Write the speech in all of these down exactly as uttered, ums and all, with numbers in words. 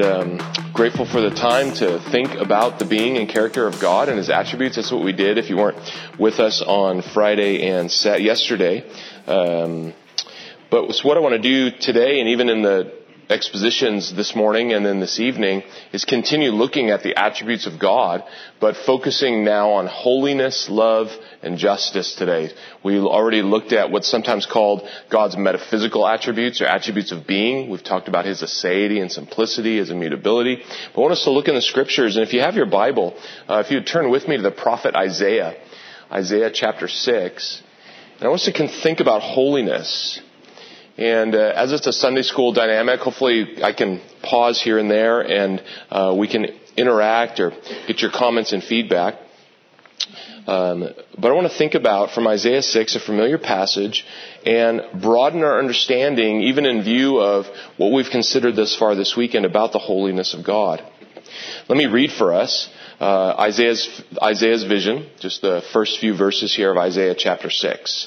and um, grateful for the time to think about the being and character of God and His attributes. That's what we did. If you weren't with us on Friday and Sat yesterday, um, but so what I want to do today, and even in the expositions this morning and then this evening, is continue looking at the attributes of God, but focusing now on holiness, love, and justice today. We already looked at what's sometimes called God's metaphysical attributes, or attributes of being. We've talked about His aseity and simplicity, His immutability. But I want us to look in the Scriptures, and if you have your Bible, uh, if you'd turn with me to the prophet Isaiah, Isaiah chapter six, and I want us to think about holiness. And uh, as it's a Sunday school dynamic, hopefully I can pause here and there and uh, we can interact or get your comments and feedback. Um, but I want to think about, from Isaiah six, a familiar passage, and broaden our understanding, even in view of what we've considered thus far this weekend about the holiness of God. Let me read for us uh, Isaiah's, Isaiah's vision, just the first few verses here of Isaiah chapter six.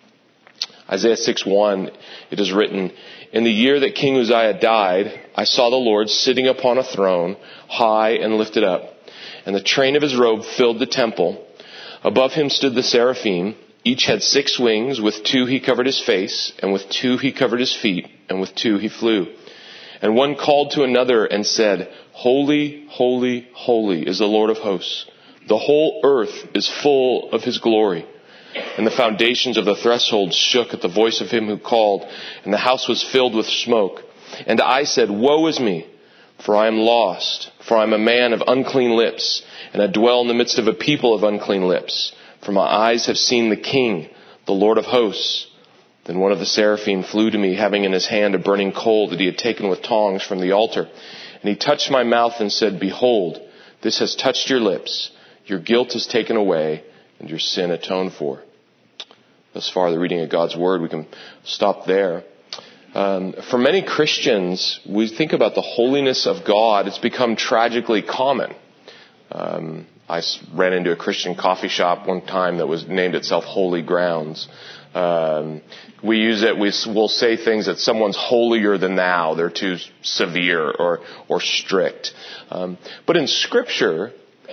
Isaiah six one, it is written, "In the year that King Uzziah died, I saw the Lord sitting upon a throne, high and lifted up, and the train of His robe filled the temple. Above Him stood the seraphim. Each had six wings. With two He covered His face, and with two He covered His feet, and with two He flew. And one called to another and said, Holy, holy, holy is the Lord of hosts. The whole earth is full of His glory. And the foundations of the threshold shook at the voice of Him who called, and the house was filled with smoke. And I said, Woe is me, for I am lost, for I am a man of unclean lips, and I dwell in the midst of a people of unclean lips. For my eyes have seen the King, the Lord of hosts. Then one of the seraphim flew to me, having in his hand a burning coal that he had taken with tongs from the altar. And he touched my mouth and said, Behold, this has touched your lips. Your guilt is taken away, and your sin atoned for. Thus far, the reading of God's Word, we can stop there. Um, for many Christians, we think about the holiness of God. It's become tragically common. Um, I ran into a Christian coffee shop one time that was named itself Holy Grounds. Um, we use it, we will say things that someone's holier than thou. They're too severe or, or strict. Um, but in Scripture,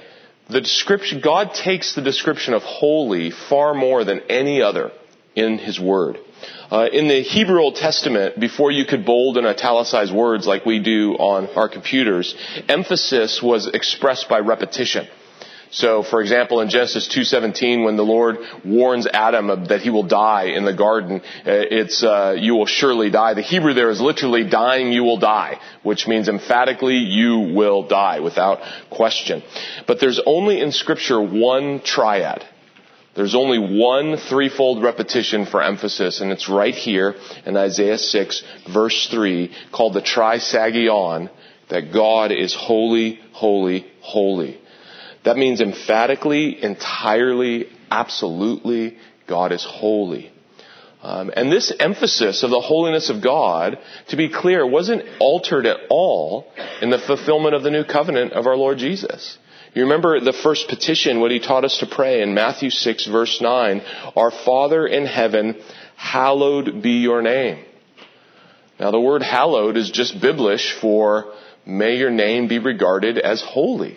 the description, God takes the description of holy far more than any other in His Word. Uh, in the Hebrew Old Testament, before you could bold and italicize words like we do on our computers, emphasis was expressed by repetition. So, for example, in Genesis two seventeen, when the Lord warns Adam that he will die in the garden, it's, uh, you will surely die. The Hebrew there is literally dying, you will die, which means emphatically you will die without question. But there's only in Scripture one triad. There's only one threefold repetition for emphasis, and it's right here in Isaiah six, verse three, called the trisagion, that God is holy, holy, holy. That means emphatically, entirely, absolutely, God is holy. Um, and this emphasis of the holiness of God, to be clear, wasn't altered at all in the fulfillment of the new covenant of our Lord Jesus. You remember the first petition, what He taught us to pray in Matthew six, verse nine, Our Father in heaven, hallowed be your name. Now the word hallowed is just Biblish for may your name be regarded as holy.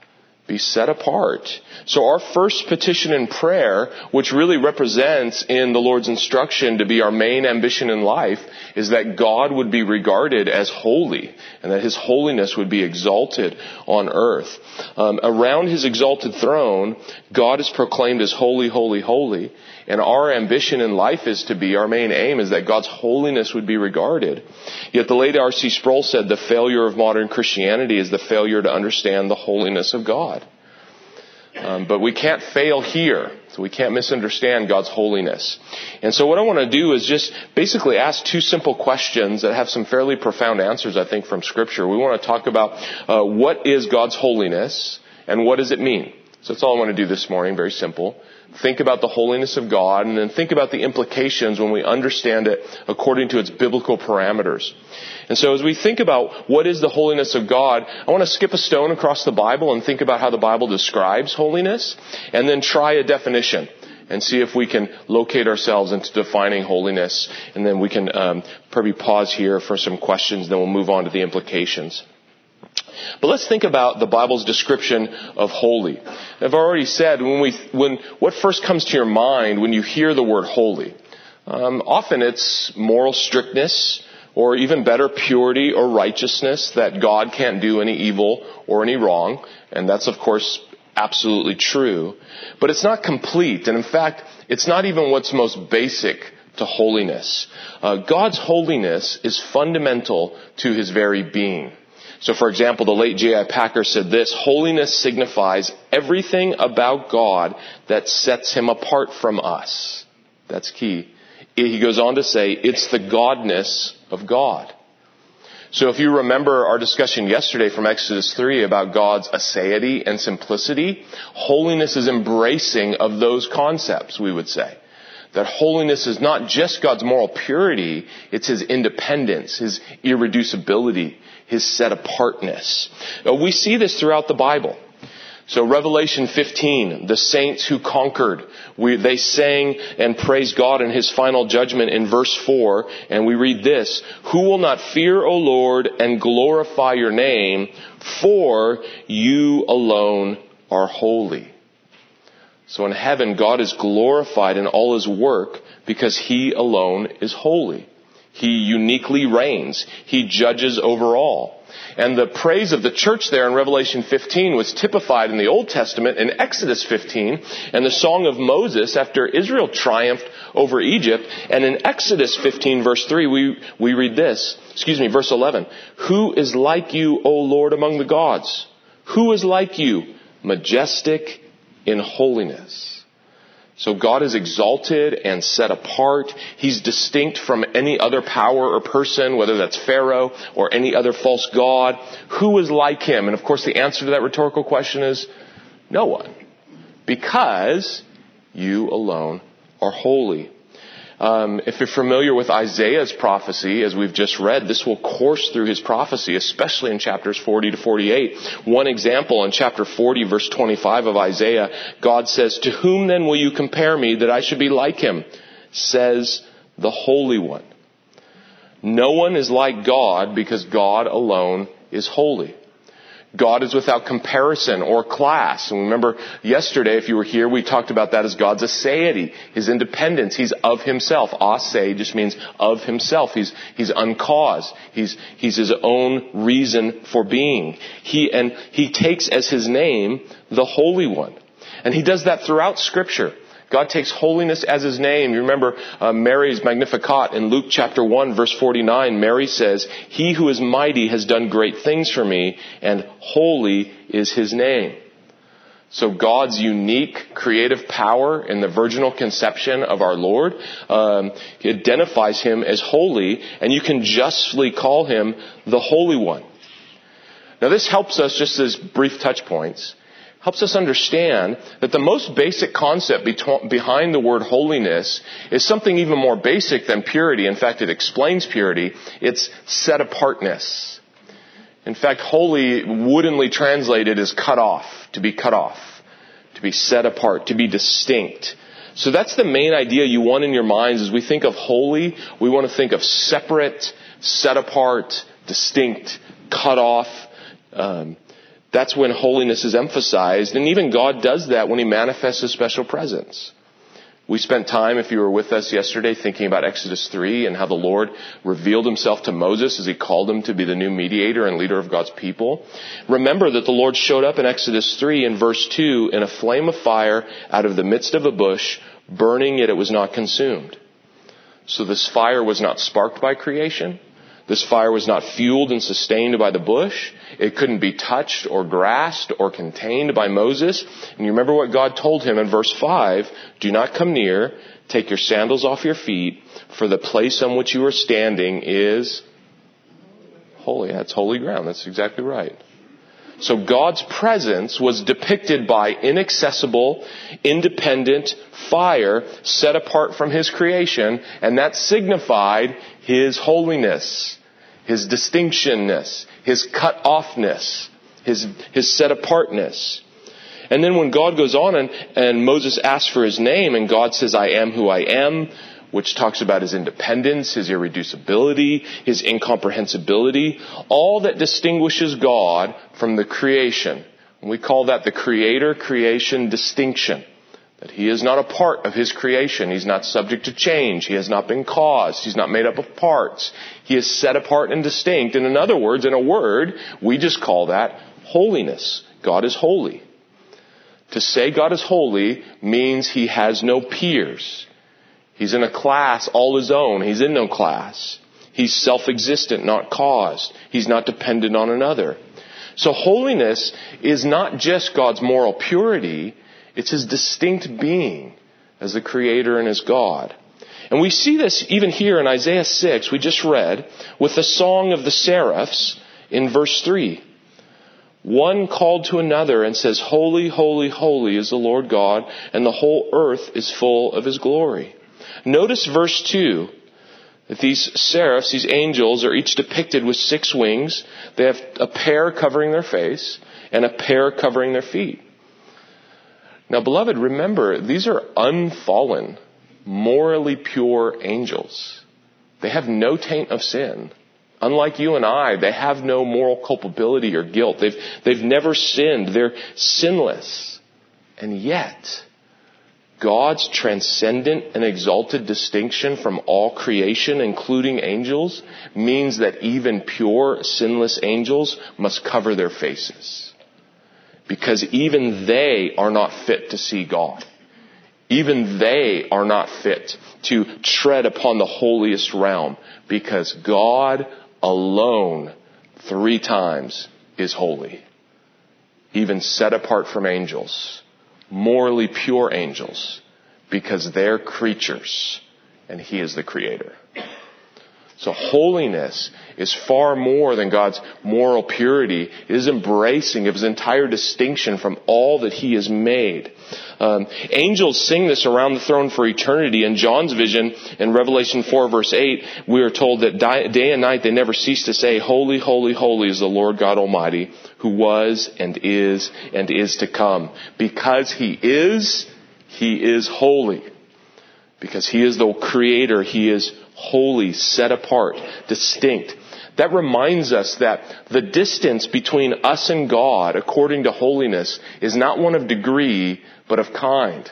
Be set apart. So our first petition in prayer, which really represents in the Lord's instruction to be our main ambition in life, is that God would be regarded as holy and that His holiness would be exalted on earth. Um, around His exalted throne, God is proclaimed as holy, holy, holy. And our ambition in life is to be, our main aim is that God's holiness would be regarded. Yet the late R C Sproul said the failure of modern Christianity is the failure to understand the holiness of God. Um, but we can't fail here. So we can't misunderstand God's holiness. And so what I want to do is just basically ask two simple questions that have some fairly profound answers, I think, from Scripture. We want to talk about uh, what is God's holiness and what does it mean? So that's all I want to do this morning, very simple. Think about the holiness of God, and then think about the implications when we understand it according to its biblical parameters. And so as we think about what is the holiness of God, I want to skip a stone across the Bible and think about how the Bible describes holiness, and then try a definition and see if we can locate ourselves into defining holiness. And then we can um, probably pause here for some questions, then we'll move on to the implications. But let's think about the Bible's description of holy. I've already said, when we, when, what first comes to your mind when you hear the word holy? Um, often it's moral strictness, or even better, purity or righteousness, that God can't do any evil or any wrong. And that's, of course, absolutely true. But it's not complete. And in fact, it's not even what's most basic to holiness. Uh, God's holiness is fundamental to his very being. So, for example, the late J I Packer said this: holiness signifies everything about God that sets him apart from us. That's key. He goes on to say, it's the godness of God. So if you remember our discussion yesterday from Exodus three about God's aseity and simplicity, holiness is embracing of those concepts, we would say. That holiness is not just God's moral purity, it's his independence, his irreducibility, his set-apartness. We see this throughout the Bible. So Revelation fifteen, the saints who conquered, we, they sang and praised God in his final judgment in verse four, and we read this: who will not fear, O Lord, and glorify your name, for you alone are holy. So in heaven, God is glorified in all his work because he alone is holy. He uniquely reigns. He judges over all. And the praise of the church there in Revelation fifteen was typified in the Old Testament in Exodus fifteen and the Song of Moses after Israel triumphed over Egypt. And in Exodus fifteen verse three, we, we read this, excuse me, verse eleven. Who is like you, O Lord, among the gods? Who is like you, majestic in holiness? So God is exalted and set apart. He's distinct from any other power or person, whether that's Pharaoh or any other false god. Who is like him? And of course the answer to that rhetorical question is no one. Because you alone are holy. Um, if you're familiar with Isaiah's prophecy, as we've just read, this will course through his prophecy, especially in chapters forty to forty-eight. One example in chapter forty, verse twenty-five of Isaiah, God says, to whom then will you compare me that I should be like him? Says the Holy One. No one is like God because God alone is holy. God is without comparison or class. And remember yesterday, if you were here, we talked about that as God's aseity, his independence. He's of himself. Ase just means of himself. He's, he's uncaused. He's, he's his own reason for being. He, and he takes as his name the Holy One. And he does that throughout Scripture. God takes holiness as his name. You remember uh, Mary's Magnificat in Luke chapter one, verse forty-nine. Mary says, he who is mighty has done great things for me, and holy is his name. So God's unique creative power in the virginal conception of our Lord um, identifies him as holy, and you can justly call him the Holy One. Now this helps us, just as brief touch points, helps us understand that the most basic concept be- behind the word holiness is something even more basic than purity. In fact, it explains purity. It's set-apartness. In fact, holy, woodenly translated, is cut off, to be cut off, to be set apart, to be distinct. So that's the main idea you want in your minds. As we think of holy, we want to think of separate, set apart, distinct, cut off. Um, That's when holiness is emphasized. And even God does that when he manifests his special presence. We spent time, if you were with us yesterday, thinking about Exodus three and how the Lord revealed himself to Moses as he called him to be the new mediator and leader of God's people. Remember that the Lord showed up in Exodus three in verse two in a flame of fire out of the midst of a bush, burning yet it was not consumed. So this fire was not sparked by creation. This fire was not fueled and sustained by the bush. It couldn't be touched or grasped or contained by Moses. And you remember what God told him in verse five, do not come near, take your sandals off your feet, for the place on which you are standing is holy. That's holy ground. That's exactly right. So God's presence was depicted by inaccessible, independent fire set apart from his creation, and that signified his holiness, his distinctionness, his cut-offness, his, his set-apartness. And then when God goes on and, and Moses asks for his name and God says, I am who I am, which talks about his independence, his irreducibility, his incomprehensibility, all that distinguishes God from the creation. And we call that the creator-creation distinction. That he is not a part of his creation. He's not subject to change. He has not been caused. He's not made up of parts. He is set apart and distinct. And in other words, in a word, we just call that holiness. God is holy. To say God is holy means he has no peers. He's in a class all his own. He's in no class. He's self-existent, not caused. He's not dependent on another. So holiness is not just God's moral purity. It's his distinct being as the creator and as God. And we see this even here in Isaiah six, we just read, with the song of the seraphs in verse three. One called to another and says, "Holy, holy, holy is the Lord God, and the whole earth is full of his glory." Notice verse two, that these seraphs, these angels, are each depicted with six wings. They have a pair covering their face and a pair covering their feet. Now, beloved, remember, these are unfallen, morally pure angels. They have no taint of sin. Unlike you and I, they have no moral culpability or guilt. They've, they've never sinned. They're sinless. And yet, God's transcendent and exalted distinction from all creation, including angels, means that even pure, sinless angels must cover their faces. Because even they are not fit to see God. Even they are not fit to tread upon the holiest realm. Because God alone, three times, is holy. Even set apart from angels. Morally pure angels. Because they're creatures. And he is the creator. So holiness is far more than God's moral purity. It is embracing of his entire distinction from all that he has made. Um, angels sing this around the throne for eternity. In John's vision, in Revelation four verse eight, we are told that day and night they never cease to say, "Holy, holy, holy is the Lord God Almighty, who was and is and is to come." Because he is, he is holy. Because he is the creator, he is holy, set apart, distinct. That reminds us that the distance between us and God, according to holiness, is not one of degree, but of kind.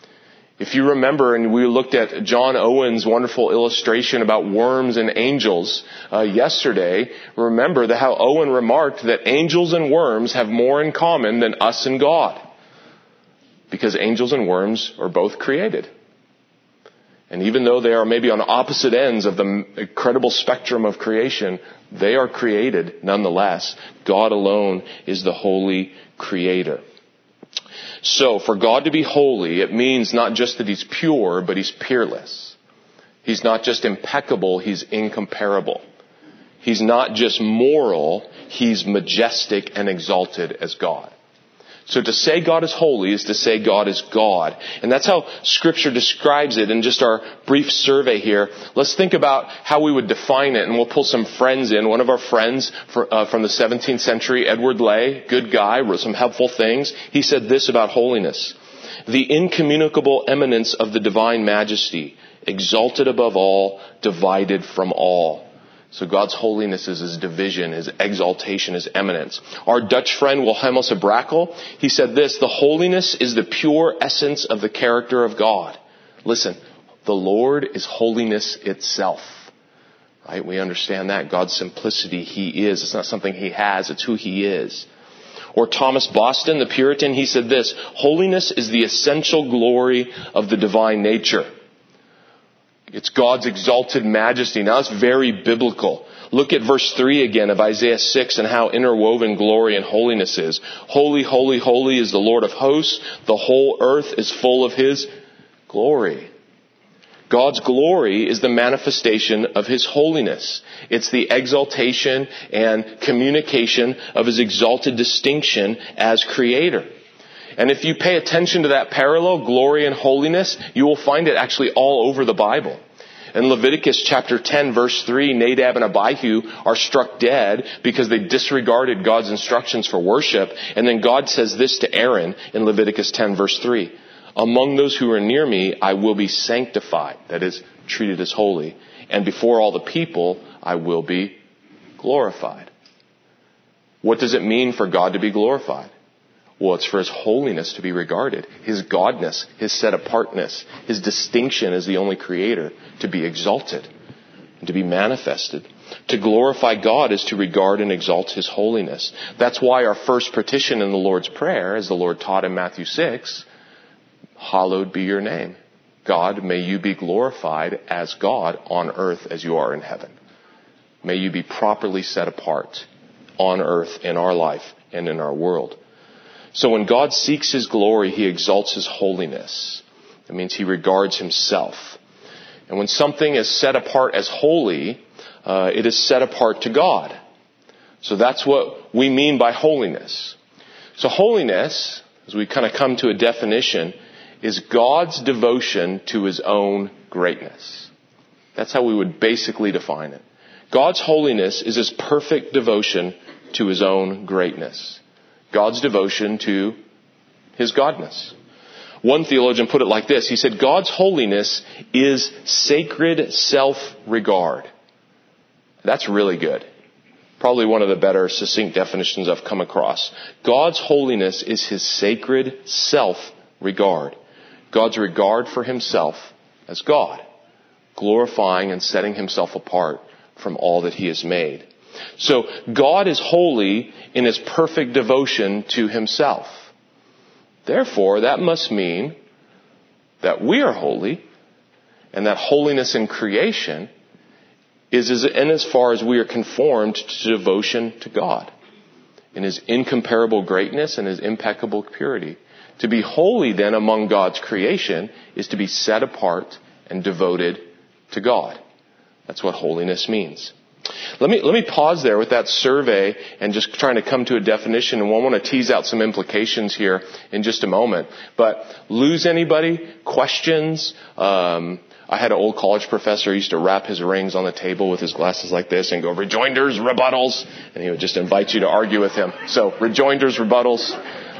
If you remember, and we looked at John Owen's wonderful illustration about worms and angels uh, yesterday, remember that how Owen remarked that angels and worms have more in common than us and God. Because angels and worms are both created. And even though they are maybe on opposite ends of the incredible spectrum of creation, they are created nonetheless. God alone is the holy creator. So, for God to be holy, it means not just that he's pure, but he's peerless. He's not just impeccable, he's incomparable. He's not just moral, he's majestic and exalted as God. So to say God is holy is to say God is God. And that's how Scripture describes it in just our brief survey here. Let's think about how we would define it, and we'll pull some friends in. One of our friends for, uh, from the seventeenth century, Edward Lay, good guy, wrote some helpful things. He said this about holiness: "The incommunicable eminence of the divine majesty, exalted above all, divided from all." So God's holiness is his division, his exaltation, his eminence. Our Dutch friend Wilhelmus of Brakel, he said this: "The holiness is the pure essence of the character of God." Listen, the Lord is holiness itself. Right? We understand that. God's simplicity, he is. It's not something he has, it's who he is. Or Thomas Boston, the Puritan, he said this: "Holiness is the essential glory of the divine nature." It's God's exalted majesty. Now, that's very biblical. Look at verse three again of Isaiah six and how interwoven glory and holiness is. "Holy, holy, holy is the Lord of hosts. The whole earth is full of his glory." God's glory is the manifestation of his holiness. It's the exaltation and communication of his exalted distinction as creator. And if you pay attention to that parallel, glory and holiness, you will find it actually all over the Bible. In Leviticus chapter ten, verse three, Nadab and Abihu are struck dead because they disregarded God's instructions for worship. And then God says this to Aaron in Leviticus ten, verse three: "Among those who are near me, I will be sanctified." That is, treated as holy. And before all the people, I will be glorified. What does it mean for God to be glorified? Well, it's for His holiness to be regarded, His godness, His set-apartness, His distinction as the only creator to be exalted and to be manifested. To glorify God is to regard and exalt His holiness. That's why our first petition in the Lord's Prayer, as the Lord taught in Matthew six, hallowed be your name. God, may you be glorified as God on earth as you are in heaven. May you be properly set apart on earth in our life and in our world. So when God seeks His glory, He exalts His holiness. That means He regards Himself. And when something is set apart as holy, uh, it is set apart to God. So that's what we mean by holiness. So holiness, as we kind of come to a definition, is God's devotion to His own greatness. That's how we would basically define it. God's holiness is His perfect devotion to His own greatness. God's devotion to His godness. One theologian put it like this. He said, God's holiness is sacred self-regard. That's really good. Probably one of the better succinct definitions I've come across. God's holiness is His sacred self-regard. God's regard for Himself as God, glorifying and setting Himself apart from all that He has made. So God is holy in His perfect devotion to Himself. Therefore, that must mean that we are holy, and that holiness in creation is as, in as far as we are conformed to devotion to God in His incomparable greatness and His impeccable purity. To be holy then among God's creation is to be set apart and devoted to God. That's what holiness means. Let me, let me pause there with that survey and just trying to come to a definition, and we'll want to tease out some implications here in just a moment. But lose anybody? Questions? Um, I had an old college professor who used to wrap his rings on the table with his glasses like this and go, rejoinders, rebuttals, and he would just invite you to argue with him. So, rejoinders, rebuttals.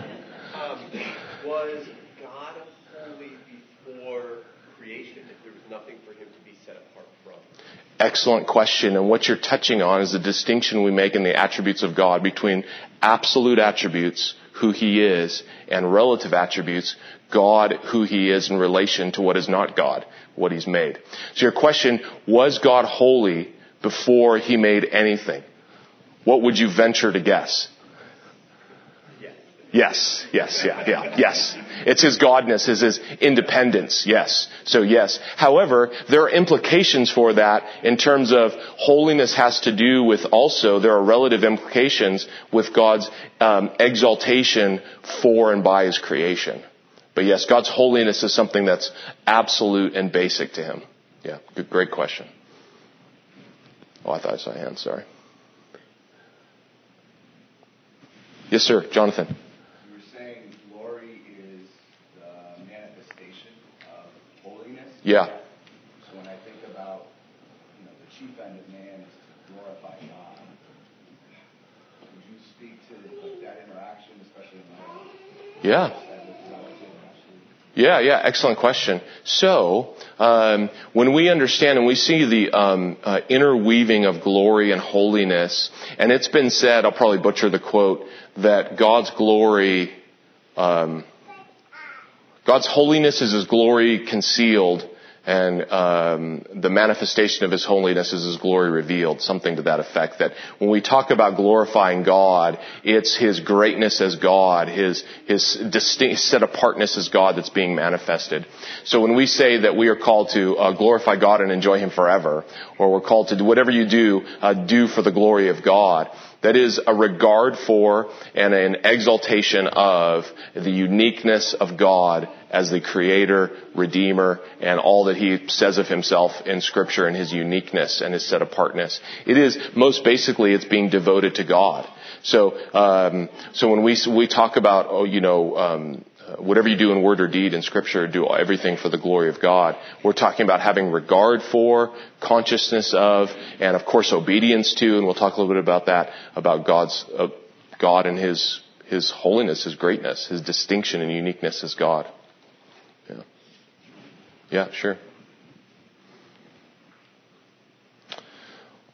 Um, was God holy before creation if there was nothing for Him to be set apart from? Excellent question. And what you're touching on is the distinction we make in the attributes of God between absolute attributes, who He is, and relative attributes, God, who He is in relation to what is not God, what He's made. So your question, was God holy before He made anything? What would you venture to guess? Yes, yes, yeah, yeah, yes. It's His godness, it's His independence, yes. So yes. However, there are implications for that in terms of holiness has to do with also, there are relative implications with God's um, exaltation for and by His creation. But yes, God's holiness is something that's absolute and basic to Him. Yeah, good, great question. Oh, I thought I saw a hand, sorry. Yes, sir, Jonathan. Yeah. So when I think about, you know, the chief end of man is to glorify God, would you speak to like, that interaction, especially in my life? Yeah. Yeah, yeah, excellent question. So, um, when we understand and we see the um, uh, interweaving of glory and holiness, and it's been said, I'll probably butcher the quote, that God's glory, um, God's holiness is His glory concealed, and um, the manifestation of His holiness is His glory revealed, something to that effect. That when we talk about glorifying God, it's His greatness as God, His His distinct set apartness as God that's being manifested. So when we say that we are called to uh, glorify God and enjoy Him forever, or we're called to do whatever you do, uh, do for the glory of God, that is a regard for and an exaltation of the uniqueness of God as the Creator, Redeemer, and all that He says of Himself in Scripture and His uniqueness and His set apartness. It is, most basically, it's being devoted to God. So, um, so when we we talk about, oh, you know, um, whatever you do in word or deed in Scripture, do everything for the glory of God. We're talking about having regard for, consciousness of, and of course obedience to, and we'll talk a little bit about that, about God's uh, God and His His holiness, His greatness, His distinction and uniqueness as God. Yeah. Yeah, sure.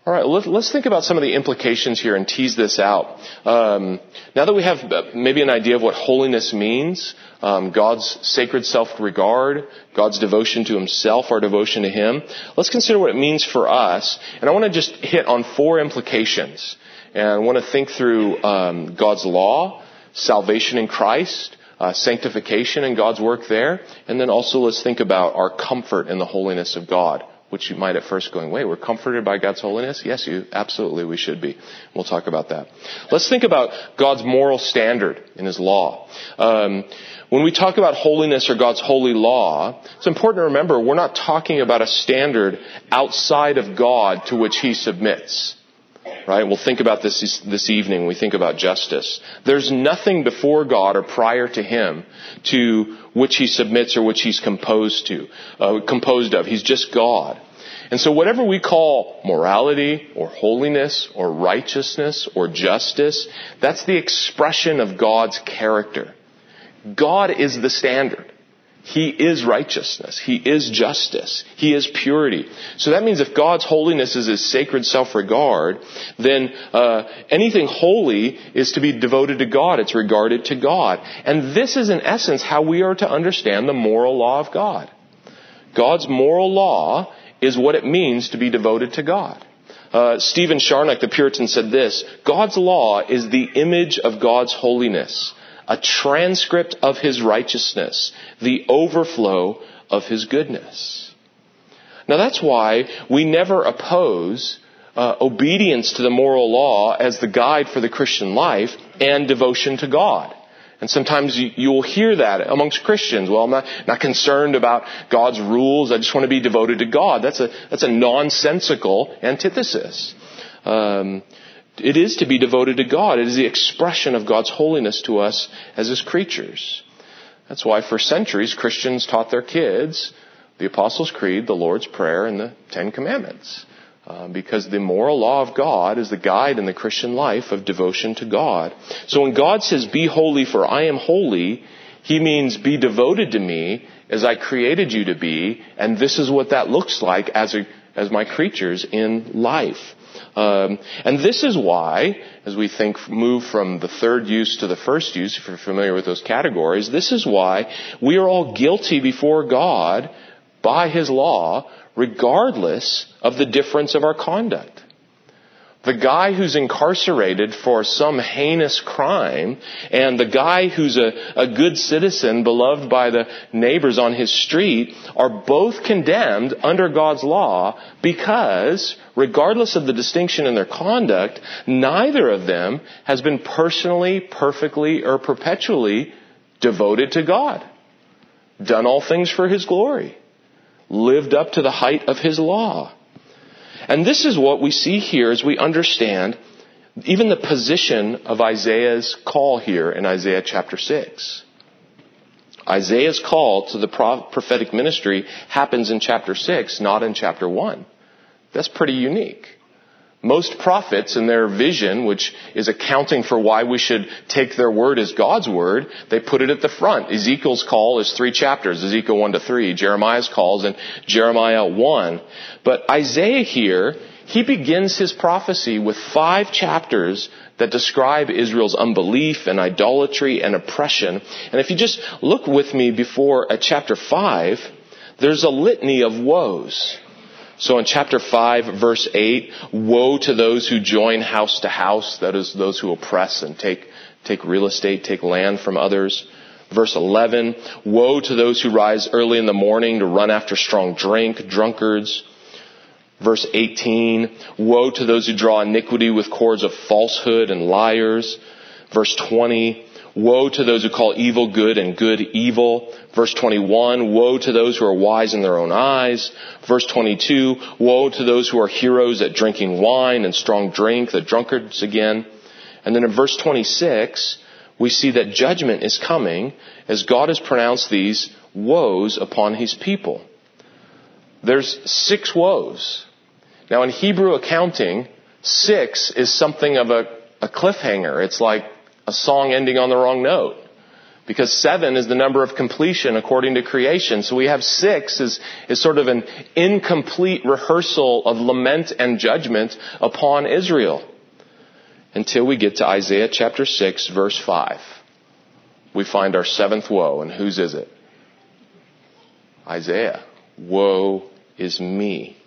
All right, let's, let's think about some of the implications here and tease this out. Um, now that we have maybe an idea of what holiness means, um, God's sacred self-regard, God's devotion to himself, our devotion to him, let's consider what it means for us. And I want to just hit on four implications. And I want to think through um, God's law, salvation in Christ, uh, sanctification and God's work there. And then also let's think about our comfort in the holiness of God. Which you might at first going, wait, we're comforted by God's holiness? Yes, you absolutely we should be. We'll talk about that. Let's think about God's moral standard in his law. Um, when we talk about holiness or God's holy law, it's important to remember we're not talking about a standard outside of God to which he submits. Right? We'll think about this this evening when we think about justice. There's nothing before God or prior to him to which he submits or which he's composed to, uh, composed of. He's just God. And so whatever we call morality or holiness or righteousness or justice, that's the expression of God's character. God is the standard. He is righteousness. He is justice. He is purity. So that means if God's holiness is his sacred self-regard, then uh, anything holy is to be devoted to God. It's regarded to God. And this is in essence how we are to understand the moral law of God. God's moral law is what it means to be devoted to God. Uh, Stephen Charnock, the Puritan, said this: God's law is the image of God's holiness, a transcript of his righteousness, the overflow of his goodness. Now that's why we never oppose uh, obedience to the moral law as the guide for the Christian life and devotion to God. And sometimes you, you will hear that amongst Christians. Well, I'm not, not concerned about God's rules. I just want to be devoted to God. That's a, that's a nonsensical antithesis. Um, It is to be devoted to God. It is the expression of God's holiness to us as his creatures. That's why for centuries Christians taught their kids the Apostles' Creed, the Lord's Prayer, and the Ten Commandments. Uh, because the moral law of God is the guide in the Christian life of devotion to God. So when God says, be holy for I am holy, he means be devoted to me as I created you to be. And this is what that looks like as a, as my creatures in life. Um, and this is why, as we think, move from the third use to the first use, if you're familiar with those categories, this is why we are all guilty before God by his law, regardless of the difference of our conduct. The guy who's incarcerated for some heinous crime and the guy who's a, a good citizen beloved by the neighbors on his street are both condemned under God's law because, regardless of the distinction in their conduct, neither of them has been personally, perfectly, or perpetually devoted to God. Done all things for his glory. Lived up to the height of his law. And this is what we see here as we understand even the position of Isaiah's call here in Isaiah chapter six. Isaiah's call to the prophetic ministry happens in chapter six, not in chapter one. That's pretty unique. Most prophets in their vision, which is accounting for why we should take their word as God's word, they put it at the front. Ezekiel's call is three chapters, Ezekiel one to three. Jeremiah's call is in Jeremiah one. But Isaiah here, he begins his prophecy with five chapters that describe Israel's unbelief and idolatry and oppression. And if you just look with me before at chapter five, there's a litany of woes. So in chapter five, verse eight, woe to those who join house to house, that is, those who oppress and take take real estate, take land from others. Verse eleven, woe to those who rise early in the morning to run after strong drink, drunkards. Verse eighteen, woe to those who draw iniquity with cords of falsehood and liars. Verse twenty, woe to those who call evil good and good evil. Verse twenty-one, woe to those who are wise in their own eyes. Verse twenty-two, woe to those who are heroes at drinking wine and strong drink, the drunkards again. And then in verse twenty-six, we see that judgment is coming as God has pronounced these woes upon his people. There's six woes. Now in Hebrew accounting, six is something of a, a cliffhanger. It's like a song ending on the wrong note. Because seven is the number of completion according to creation. So we have six is, is sort of an incomplete rehearsal of lament and judgment upon Israel. Until we get to Isaiah chapter six, verse five. We find our seventh woe. And whose is it? Isaiah. Woe is me.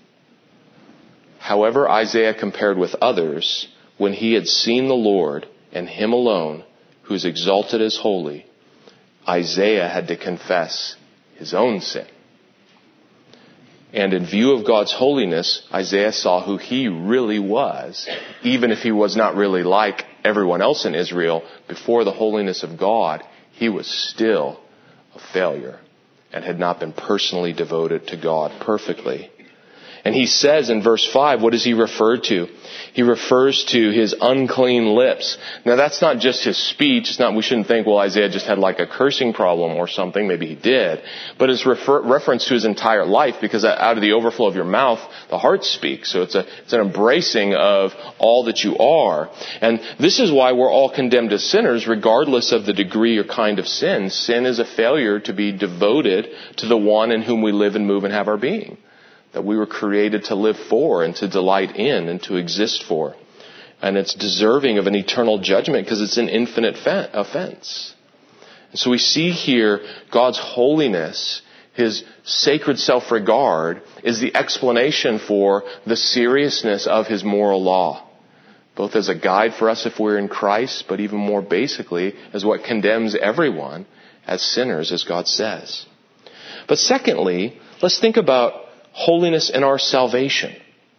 However, Isaiah compared with others, when he had seen the Lord and him alone, who is exalted as holy, Isaiah had to confess his own sin. And in view of God's holiness, Isaiah saw who he really was, even if he was not really like everyone else in Israel. Before the holiness of God, he was still a failure and had not been personally devoted to God perfectly. And he says in verse five, what does he refer to? He refers to his unclean lips. Now that's not just his speech. It's not, we shouldn't think, well, Isaiah just had like a cursing problem or something. Maybe he did. But it's refer, reference to his entire life, because out of the overflow of your mouth, the heart speaks. So it's a, it's an embracing of all that you are. And this is why we're all condemned as sinners, regardless of the degree or kind of sin. Sin is a failure to be devoted to the one in whom we live and move and have our being. That we were created to live for and to delight in and to exist for. And it's deserving of an eternal judgment because it's an infinite fe- offense. And so we see here God's holiness, his sacred self-regard, is the explanation for the seriousness of his moral law. Both as a guide for us if we're in Christ, but even more basically as what condemns everyone as sinners, as God says. But secondly, let's think about holiness in our salvation.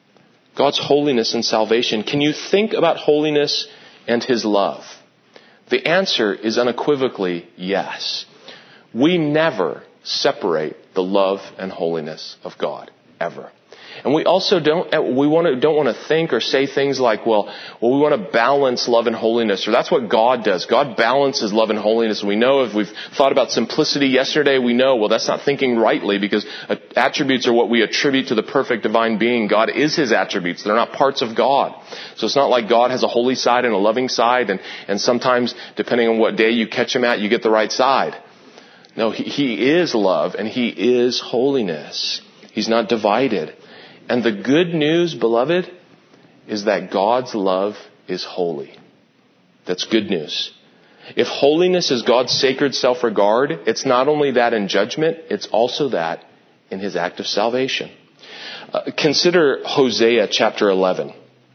God's holiness and salvation. Can you think about holiness and his love? The answer is unequivocally yes. We never separate the love and holiness of God, ever. And we also don't, we want to, don't want to think or say things like, well, well, we want to balance love and holiness, or that's what God does. God balances love and holiness. And we know, if we've thought about simplicity yesterday, we know, well, that's not thinking rightly, because attributes are what we attribute to the perfect divine being. God is his attributes. They're not parts of God. So it's not like God has a holy side and a loving side, and, and sometimes, depending on what day you catch him at, you get the right side. No, he, he is love and he is holiness. He's not divided. And the good news, beloved, is that God's love is holy. That's good news. If holiness is God's sacred self-regard, it's not only that in judgment, it's also that in his act of salvation. Uh, consider Hosea chapter eleven.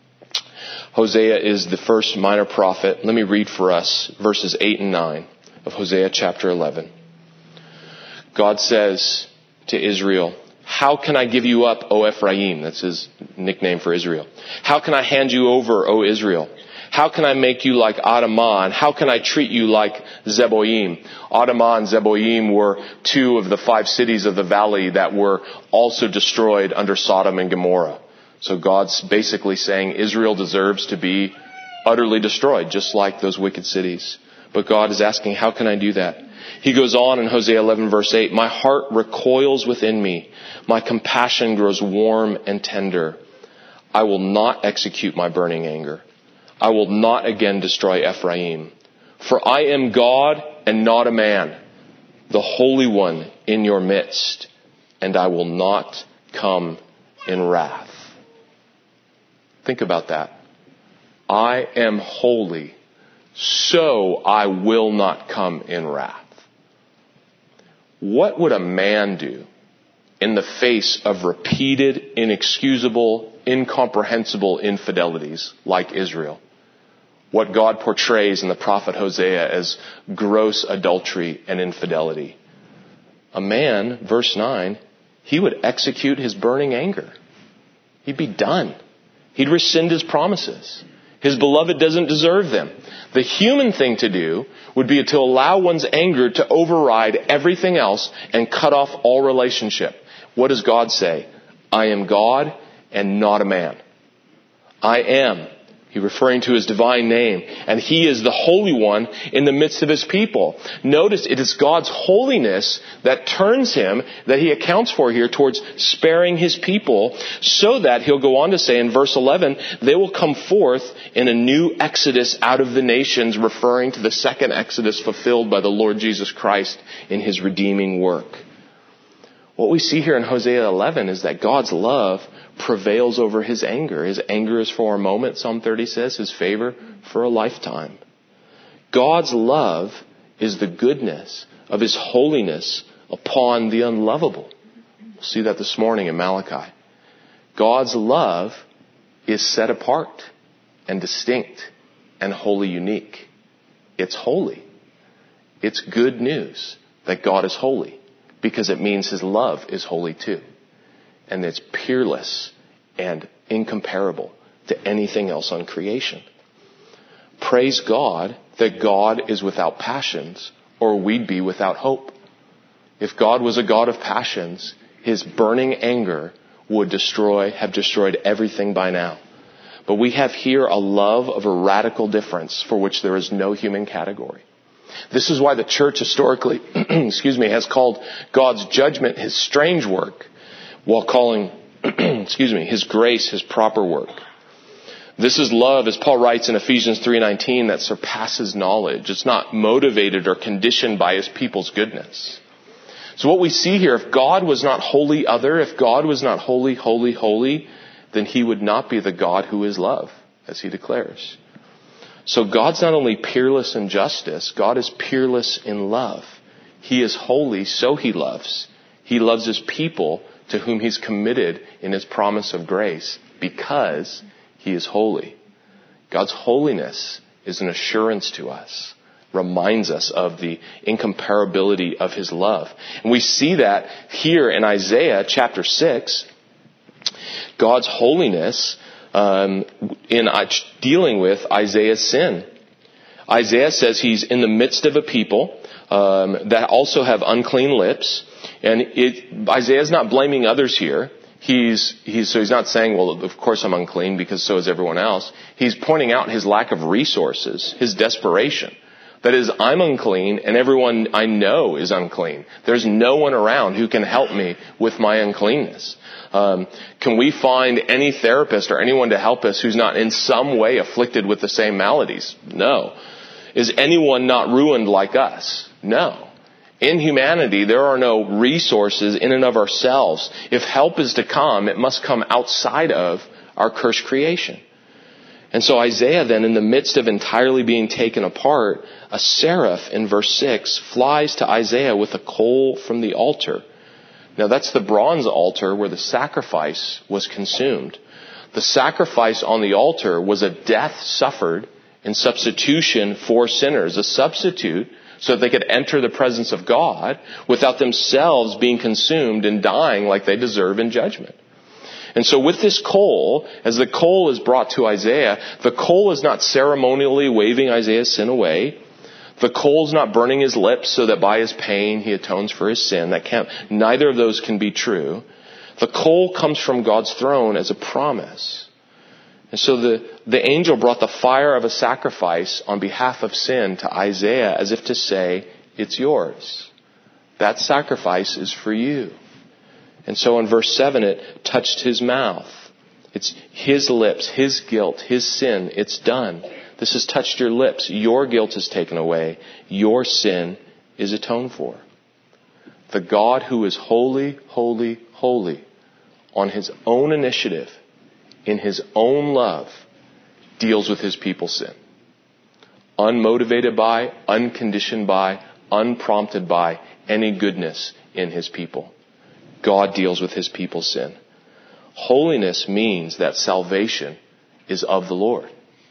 Hosea is the first minor prophet. Let me read for us verses eight and nine of Hosea chapter eleven. God says to Israel, "How can I give you up, O Ephraim?" That's his nickname for Israel. "How can I hand you over, O Israel? How can I make you like Adamah? And how can I treat you like Zeboim?" Adamah and Zeboim were two of the five cities of the valley that were also destroyed under Sodom and Gomorrah. So God's basically saying Israel deserves to be utterly destroyed, just like those wicked cities. But God is asking, how can I do that? He goes on in Hosea eleven verse eight, "My heart recoils within me. My compassion grows warm and tender. I will not execute my burning anger. I will not again destroy Ephraim. For I am God and not a man, the Holy One in your midst, and I will not come in wrath." Think about that. I am holy, so I will not come in wrath. What would a man do in the face of repeated, inexcusable, incomprehensible infidelities like Israel? What God portrays in the prophet Hosea as gross adultery and infidelity. A man, verse nine, he would execute his burning anger. He'd be done. He'd rescind his promises. His beloved doesn't deserve them. The human thing to do would be to allow one's anger to override everything else and cut off all relationship. What does God say? I am God and not a man. I am. He referring to his divine name. And he is the Holy One in the midst of his people. Notice it is God's holiness that turns him, that he accounts for here, towards sparing his people, so that, he'll go on to say in verse eleven, they will come forth in a new exodus out of the nations, referring to the second exodus fulfilled by the Lord Jesus Christ in his redeeming work. What we see here in Hosea eleven is that God's love prevails over his anger. His anger is for a moment, Psalm thirty says, his favor for a lifetime. God's love is the goodness of his holiness upon the unlovable. We'll see that this morning in Malachi. God's love is set apart and distinct and wholly unique. It's holy. It's good news that God is holy, because it means his love is holy too. And it's peerless and incomparable to anything else on creation. Praise God that God is without passions, or we'd be without hope. If God was a God of passions, his burning anger would destroy, have destroyed everything by now. But we have here a love of a radical difference for which there is no human category. This is why the church historically, excuse me, has called God's judgment his strange work, while calling, excuse me, his grace his proper work. This is love, as Paul writes in Ephesians three nineteen, that surpasses knowledge. It's not motivated or conditioned by his people's goodness. So what we see here, if God was not wholly other, if God was not holy, holy, holy, then he would not be the God who is love, as he declares. So God's not only peerless in justice, God is peerless in love. He is holy, so he loves. He loves his people to whom he's committed in his promise of grace, because he is holy. God's holiness is an assurance to us, reminds us of the incomparability of his love. And we see that here in Isaiah chapter six, God's holiness um, in dealing with Isaiah's sin. Isaiah says he's in the midst of a people um, that also have unclean lips. And it, Isaiah's not blaming others here. He's, he's, so he's not saying, well, of course I'm unclean because so is everyone else. He's pointing out his lack of resources, his desperation. That is, I'm unclean and everyone I know is unclean. There's no one around who can help me with my uncleanness. Um, can we find any therapist or anyone to help us who's not in some way afflicted with the same maladies? No. Is anyone not ruined like us? No. In humanity, there are no resources in and of ourselves. If help is to come, it must come outside of our cursed creation. And so Isaiah then, in the midst of entirely being taken apart, a seraph in verse six flies to Isaiah with a coal from the altar. Now that's the bronze altar where the sacrifice was consumed. The sacrifice on the altar was a death suffered in substitution for sinners, a substitute so that they could enter the presence of God without themselves being consumed and dying like they deserve in judgment. And so with this coal, as the coal is brought to Isaiah, the coal is not ceremonially waving Isaiah's sin away. The coal is not burning his lips so that by his pain he atones for his sin. That can't, neither of those can be true. The coal comes from God's throne as a promise. And so the, the angel brought the fire of a sacrifice on behalf of sin to Isaiah as if to say, it's yours. That sacrifice is for you. And so in verse seven, it touched his mouth. It's his lips, his guilt, his sin. It's done. This has touched your lips. Your guilt is taken away. Your sin is atoned for. The God who is holy, holy, holy, on his own initiative, in his own love, deals with his people's sin. Unmotivated by, unconditioned by, unprompted by any goodness in his people. God deals with his people's sin. Holiness means that salvation is of the Lord.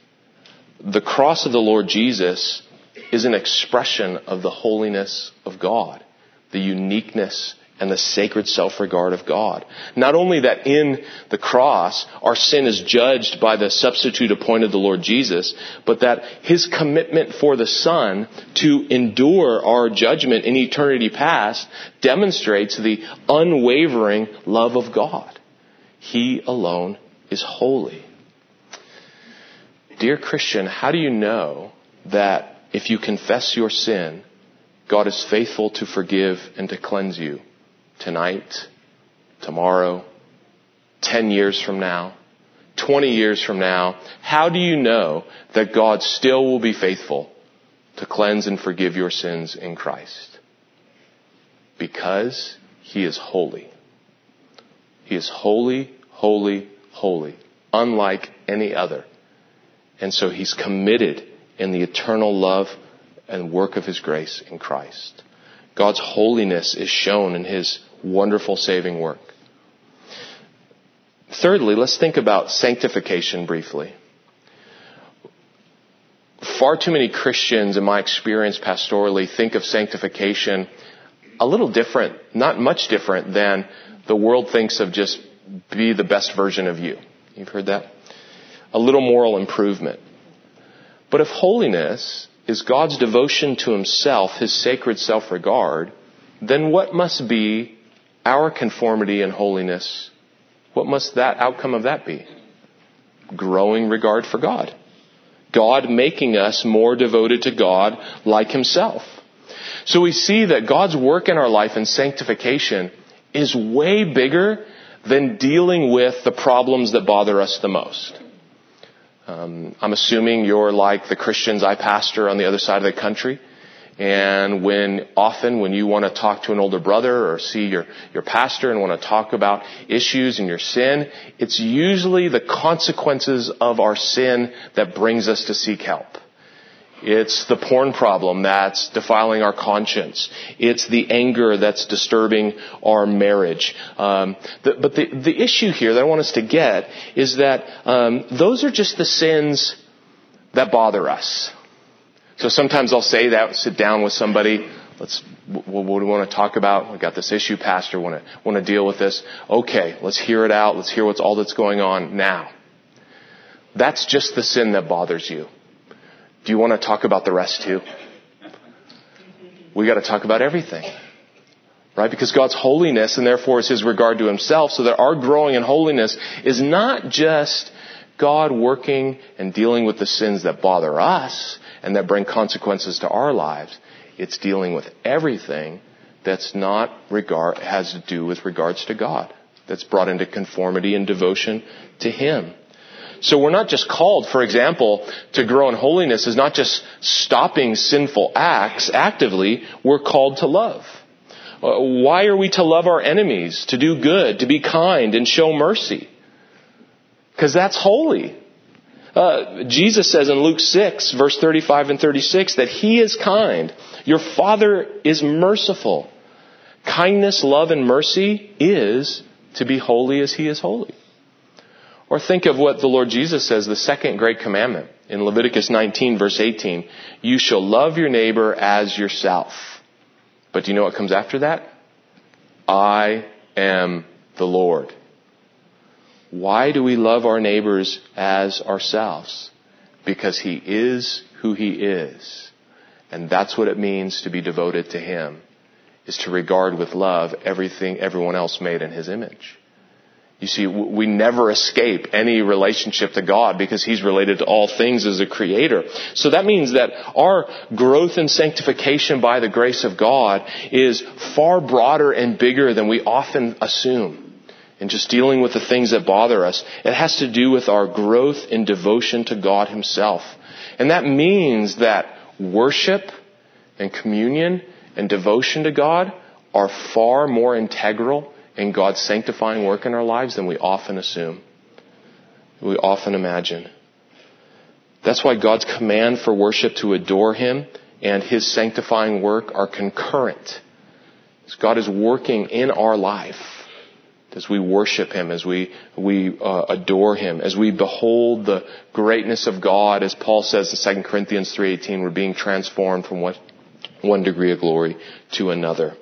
The cross of the Lord Jesus is an expression of the holiness of God, the uniqueness and the sacred self-regard of God. Not only that in the cross our sin is judged by the substitute appointed the Lord Jesus, but that his commitment for the Son to endure our judgment in eternity past demonstrates the unwavering love of God. He alone is holy. dear Christian, how do you know that if you confess your sin, God is faithful to forgive and to cleanse you tonight, tomorrow, ten years from now, twenty years from now? How do you know that God still will be faithful to cleanse and forgive your sins in Christ? Because He is holy. He is holy, holy, holy, unlike any other. And so He's committed in the eternal love and work of His grace in Christ. God's holiness is shown in His wonderful saving work. Thirdly, let's think about sanctification briefly. Far too many Christians, in my experience pastorally, think of sanctification a little different, not much different than the world thinks of just be the best version of you. You've heard that? A little moral improvement. But if holiness is God's devotion to Himself, His sacred self-regard, then what must be our conformity and holiness? What must that outcome of that be? Growing regard for God. God making us more devoted to God like Himself. So we see that God's work in our life in sanctification is way bigger than dealing with the problems that bother us the most. Um, I'm assuming you're like the Christians I pastor on the other side of the country. And when often when you want to talk to an older brother or see your, your pastor and want to talk about issues in your sin, it's usually the consequences of our sin that brings us to seek help. It's the porn problem that's defiling our conscience. It's the anger that's disturbing our marriage. Um, the, but the, the issue here that I want us to get is that um, those are just the sins that bother us. So sometimes I'll say that, sit down with somebody. Let's, what, what do we want to talk about? We've got this issue, Pastor. Want to want to deal with this? Okay, let's hear it out. Let's hear what's all that's going on now. That's just the sin that bothers you. Do you want to talk about the rest too? We got to talk about everything. Right? Because God's holiness and therefore is His regard to Himself, so that our growing in holiness is not just God working and dealing with the sins that bother us and that bring consequences to our lives. It's dealing with everything that's not regard, has to do with regards to God. That's brought into conformity and devotion to Him. So we're not just called, for example, to grow in holiness is not just stopping sinful acts actively. We're called to love. Uh, why are we to love our enemies, to do good, to be kind, and show mercy? Because that's holy. Uh, Jesus says in Luke six, verse thirty-five and thirty-six, that He is kind. Your Father is merciful. Kindness, love, and mercy is to be holy as He is holy. Or think of what the Lord Jesus says, the second great commandment in Leviticus nineteen, verse eighteen. You shall love your neighbor as yourself. But do you know what comes after that? I am the Lord. Why do we love our neighbors as ourselves? Because He is who He is. And that's what it means to be devoted to Him, is to regard with love everything, everyone else made in His image. You see, we never escape any relationship to God because He's related to all things as a creator. So that means that our growth in sanctification by the grace of God is far broader and bigger than we often assume. And just dealing with the things that bother us, it has to do with our growth in devotion to God Himself. And that means that worship and communion and devotion to God are far more integral in God's sanctifying work in our lives than we often assume, we often imagine. That's why God's command for worship to adore Him and His sanctifying work are concurrent. God is working in our life as we worship Him, as we we uh, adore Him, as we behold the greatness of God, as Paul says in Second Corinthians three eighteen, we're being transformed from one, one degree of glory to another.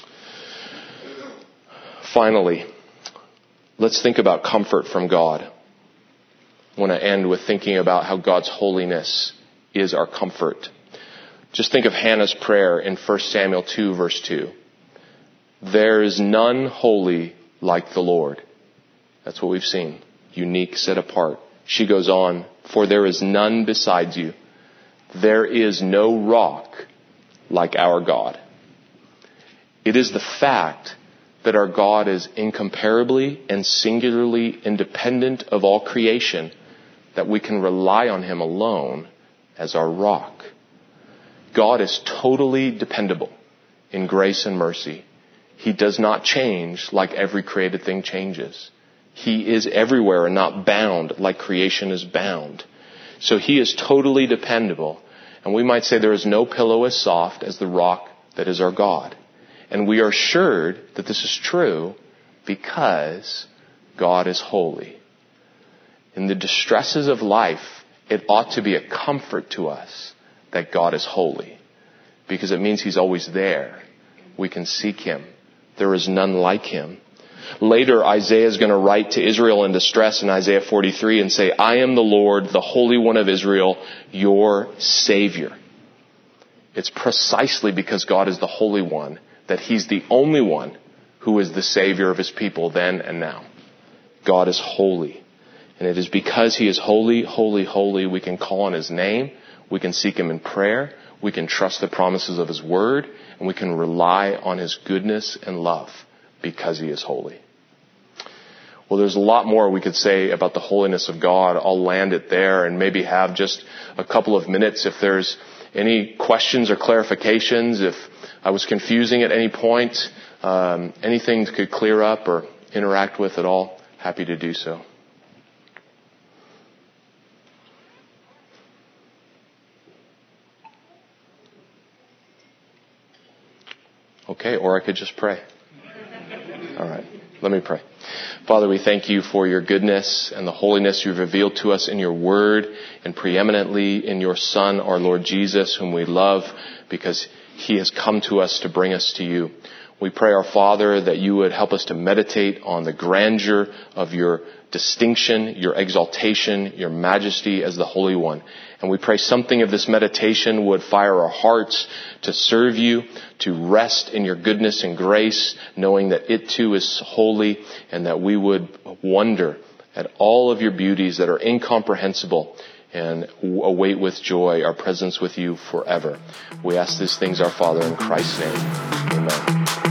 Finally, let's think about comfort from God. I want to end with thinking about how God's holiness is our comfort. Just think of Hannah's prayer in First Samuel two, verse two. There is none holy like the Lord. That's what we've seen. Unique, set apart. She goes on, for there is none besides you. There is no rock like our God. It is the fact that our God is incomparably and singularly independent of all creation that we can rely on him alone as our rock. God is totally dependable in grace and mercy. He does not change like every created thing changes. He is everywhere and not bound like creation is bound. So he is totally dependable. And we might say there is no pillow as soft as the rock that is our God. And we are assured that this is true because God is holy. In the distresses of life, it ought to be a comfort to us that God is holy, because it means he's always there. We can seek him. There is none like him. Later, Isaiah is going to write to Israel in distress in Isaiah forty-three and say, I am the Lord, the Holy One of Israel, your Savior. It's precisely because God is the Holy One that he's the only one who is the Savior of his people then and now. God is holy. And it is because he is holy, holy, holy, we can call on his name. We can seek him in prayer. We can trust the promises of his word. And we can rely on his goodness and love because he is holy. Well, there's a lot more we could say about the holiness of God. I'll land it there and maybe have just a couple of minutes if there's any questions or clarifications. If I was confusing at any point, um, anything could clear up or interact with at all, happy to do so. Okay, or I could just pray. All right, let me pray. Father, we thank you for your goodness and the holiness you've revealed to us in your word and preeminently in your Son, our Lord Jesus, whom we love because he has come to us to bring us to you. We pray, our Father, that you would help us to meditate on the grandeur of your distinction, your exaltation, your majesty as the Holy One. And we pray something of this meditation would fire our hearts to serve you, to rest in your goodness and grace, knowing that it too is holy, and that we would wonder at all of your beauties that are incomprehensible and await with joy our presence with you forever. We ask these things, our Father, in Christ's name. Amen.